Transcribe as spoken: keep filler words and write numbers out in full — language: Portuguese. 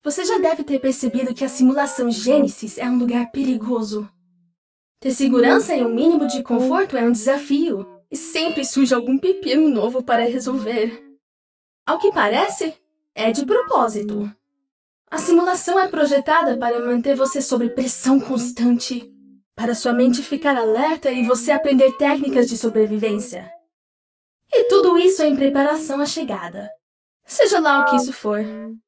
Você já deve ter percebido que a simulação Gênesis é um lugar perigoso. Ter segurança e um mínimo de conforto é um desafio, e sempre surge algum pepino novo para resolver. Ao que parece, é de propósito. A simulação é projetada para manter você sob pressão constante, para sua mente ficar alerta e você aprender técnicas de sobrevivência. E tudo isso em preparação à chegada. Seja lá o que isso for.